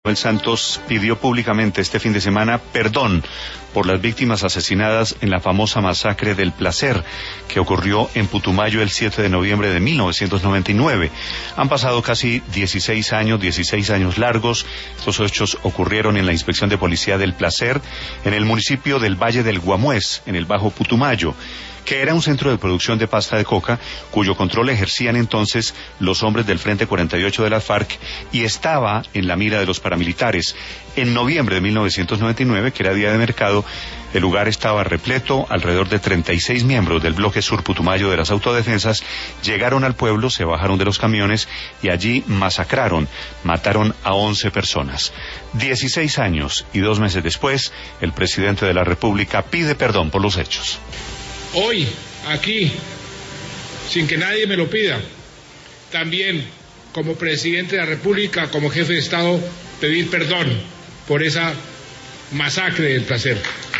Manuel Santos pidió públicamente este fin de semana perdón por las víctimas asesinadas en la famosa masacre del Placer que ocurrió en Putumayo el 7 de noviembre de 1999. Han pasado casi 16 años largos. Estos hechos ocurrieron en la Inspección de Policía del Placer, en el municipio del Valle del Guamués, en el Bajo Putumayo, que era un centro de producción de pasta de coca, cuyo control ejercían entonces los hombres del Frente 48 de las FARC, y estaba en la mira de los paramilitares. En noviembre de 1999, que era día de mercado, el lugar estaba repleto. Alrededor de 36 miembros del bloque Sur Putumayo de las autodefensas llegaron al pueblo, se bajaron de los camiones y allí masacraron, mataron a 11 personas. 16 años y 2 meses después, el presidente de la República pide perdón por los hechos. Hoy, aquí, sin que nadie me lo pida, también como presidente de la República, como jefe de Estado, pedir perdón por esa masacre del Placer.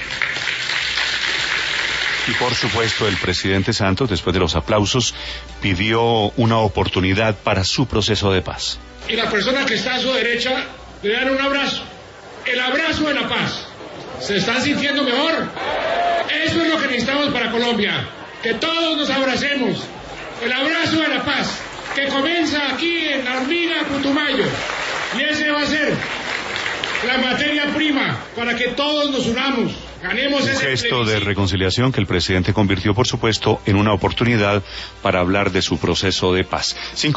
Y por supuesto, el presidente Santos, después de los aplausos, pidió una oportunidad para su proceso de paz. Y la persona que está a su derecha le dan un abrazo, el abrazo de la paz. ¿Se están sintiendo mejor? Eso es lo que necesitamos para Colombia, que todos nos abracemos, el abrazo de la paz, que comienza aquí en la hormiga Putumayo, y ese va a ser la materia prima para que todos nos unamos, ganemos ese gesto de reconciliación que el presidente convirtió, por supuesto, en una oportunidad para hablar de su proceso de paz.